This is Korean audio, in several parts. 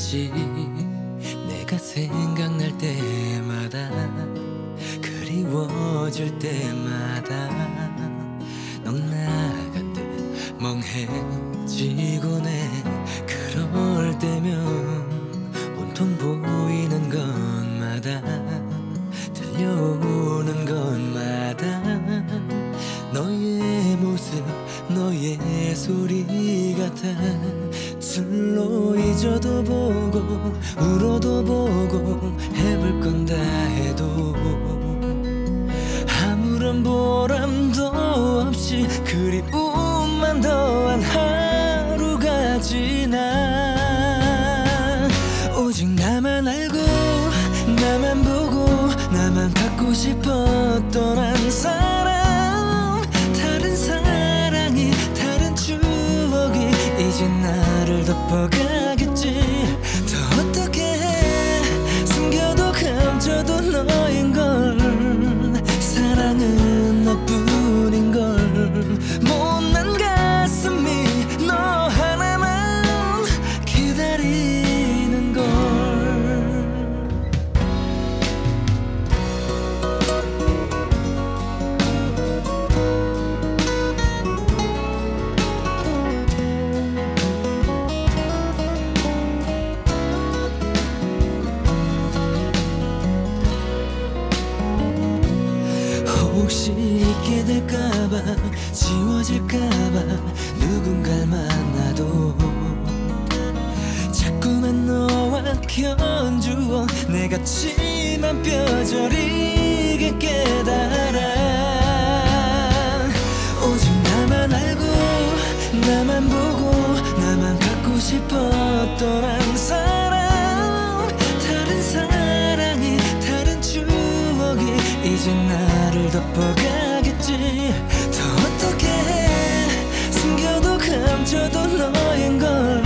없이 내가 생각날 때마다 그리워질 때마다 넌 나간 듯 멍해지곤 해. 그럴 때면 온통 보이는 것마다 들려오는 것마다 너의 모습 너의 소리 같아. 술로 잊어도 보고 울어도 보고 해볼 건 다 해도 아무런 보람도 없이 그리움만 더한 하루가 지나. 오직 나만 알고 나만 보고 나만 갖고 싶었던 한 사람. 다른 사랑이 다른 추억이 이제 나를 덮어가겠지. 더 어떻게 해 숨겨도 감춰도 너인걸. 사랑은 너뿐인걸. 못난 가슴이 너 하나만 기다리는걸. 혹시 잊게 될까봐 지워질까봐 누군가를 만나도 자꾸만 너와 견주어 내가 치만 뼈저리게 깨달아. 오직 나만 알고 나만 보고 나만 갖고 싶었던 한 사람. 다른 사랑이 다른 추억이 이제 나를 덮어가겠지. 더 어떻게 해 숨겨도 감춰도 너인걸.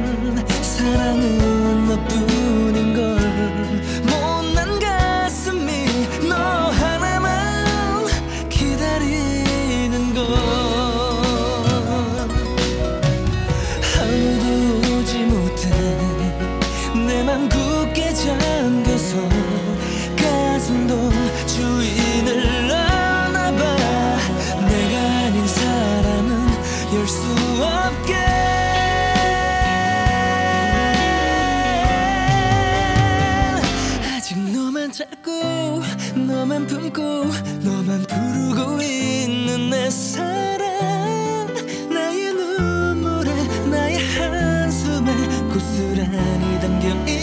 사랑은 너뿐인걸. 못난 가슴이 너 하나만 기다리는걸. 아무도 오지 못해 내 맘 굳게 잠겨서 가슴도 주인을 아나봐. 내가 아닌 사람은 열 수 없게. 아직 너만 찾고 너만 품고 너만 부르고 있는 내 사랑. 나의 눈물에 나의 한숨에 고스란히 담겨